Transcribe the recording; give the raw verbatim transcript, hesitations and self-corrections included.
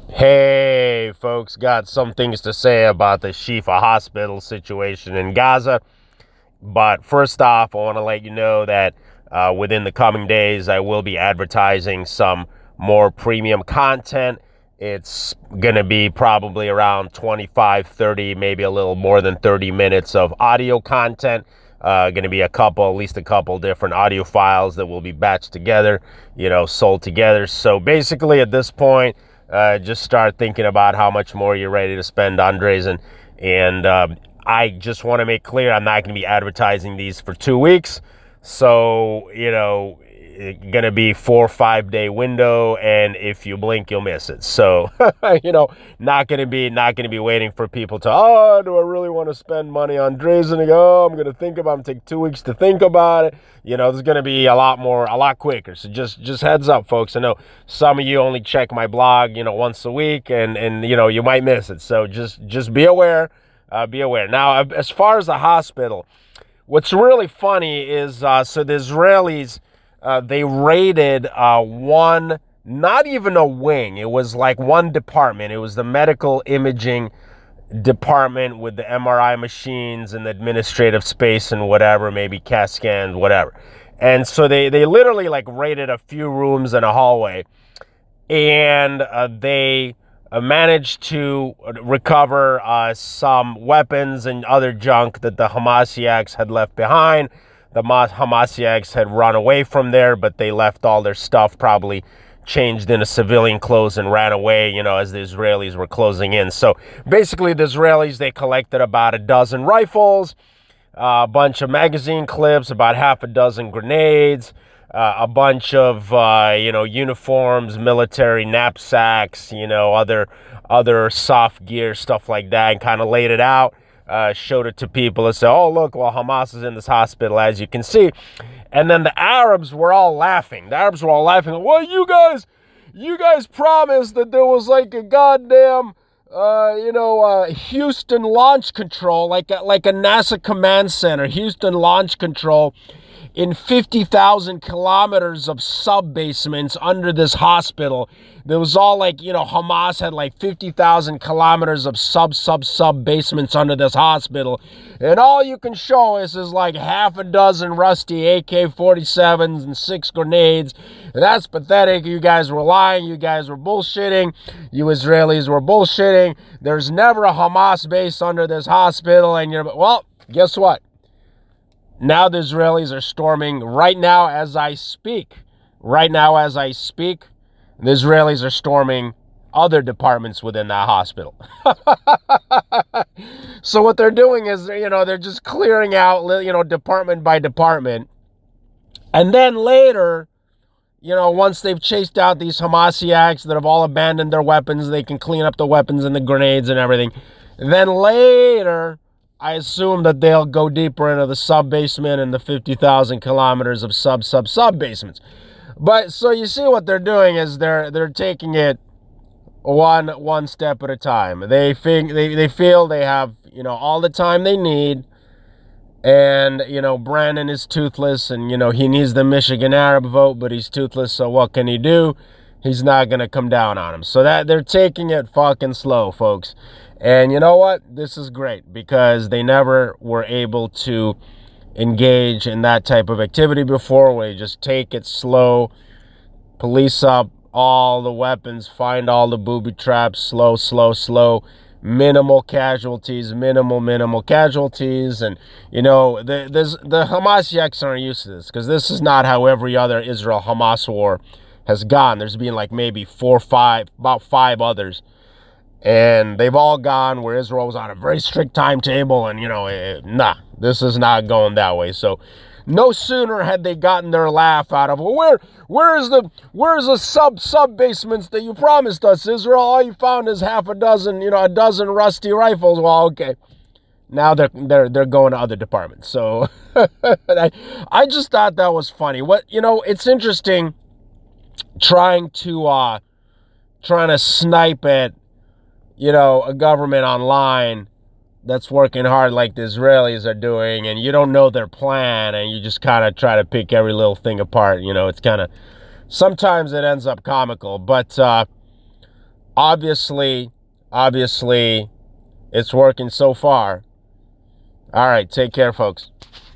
Hey, folks, got some things to say about the Shifa hospital situation in Gaza. But first off, I want to let you know that uh, within the coming days, I will be advertising some more premium content. It's going to be probably around twenty-five, thirty, maybe a little more than thirty minutes of audio content. Uh, going to be a couple, at least a couple different audio files that will be batched together, you know, sold together. So basically at this point, uh, just start thinking about how much more you're ready to spend on Drazen. And uh, I just want to make clear I'm not going to be advertising these for two weeks. So, you know, going to be four or five day window, and if you blink you'll miss it. So you know, not going to be not going to be waiting for people to, oh, do I really want to spend money on Drazen? Oh, I'm going to think about it, take two weeks to think about it. You know, there's going to be a lot more, a lot quicker. So just just heads up, folks. I know some of you only check my blog, you know, once a week, and and you know, you might miss it. So just just be aware. Uh, be aware. Now, as far as the hospital, what's really funny is uh, so the Israelis, Uh, they raided uh, one, not even a wing. It was like one department. It was the medical imaging department with the M R I machines and the administrative space and whatever, maybe CAT scans, whatever. And so they, they literally like raided a few rooms and a hallway. And uh, they uh, managed to recover uh, some weapons and other junk that the Hamasiaks had left behind. The Hamasiaks had run away from there, but they left all their stuff, probably changed into civilian clothes and ran away, you know, as the Israelis were closing in. So basically the Israelis, they collected about a dozen rifles, uh, a bunch of magazine clips, about half a dozen grenades, uh, a bunch of, uh, you know, uniforms, military knapsacks, you know, other, other soft gear, stuff like that, and kind of laid it out. Uh, showed it to people and said, oh, look, well, Hamas is in this hospital, as you can see. And then the Arabs were all laughing. The Arabs were all laughing. Well, you guys, you guys promised that there was like a goddamn, uh, you know, uh, Houston launch control, like a, like a NASA command center, Houston launch control in fifty thousand kilometers of sub-basements under this hospital. There was all like, you know, Hamas had like fifty thousand kilometers of sub, sub, sub basements under this hospital. And all you can show us is like half a dozen rusty A K forty-sevens and six grenades. And that's pathetic. You guys were lying. You guys were bullshitting. You Israelis were bullshitting. There's never a Hamas base under this hospital. And you're, well, guess what? Now the Israelis are storming right now as I speak. Right now as I speak, the Israelis are storming other departments within that hospital. So what they're doing is, you know, they're just clearing out, you know, department by department. And then later, you know, once they've chased out these Hamasiaks that have all abandoned their weapons, they can clean up the weapons and the grenades and everything. Then later, I assume that they'll go deeper into the sub-basement and the fifty thousand kilometers of sub-sub-sub-basements. But so you see what they're doing is they're they're taking it one one step at a time. They think they, they feel they have, you know, all the time they need. And, you know, Brandon is toothless and, you know, he needs the Michigan Arab vote, but he's toothless, so what can he do? He's not going to come down on him. So that they're taking it fucking slow, folks. And you know what? This is great because they never were able to engage in that type of activity before, where you just take it slow, police up all the weapons, find all the booby traps, slow, slow, slow, minimal casualties, minimal, minimal casualties. And, you know, the, there's, the Hamasiaks aren't used to this because this is not how every other Israel-Hamas war has gone. There's been like maybe four, five, about five others. And they've all gone where Israel was on a very strict timetable. And, you know, it, nah, this is not going that way. So no sooner had they gotten their laugh out of, well, where, where's the, where's the sub, sub basements that you promised us, Israel? All you found is half a dozen, you know, a dozen rusty rifles. Well, okay. Now they're, they're, they're going to other departments. So I, I just thought that was funny. What, you know, it's interesting trying to, uh, trying to snipe at, you know, a government online that's working hard like the Israelis are doing, and you don't know their plan, and you just kind of try to pick every little thing apart. You know, it's kind of, sometimes it ends up comical, but uh, obviously, obviously, it's working so far. All right, take care, folks.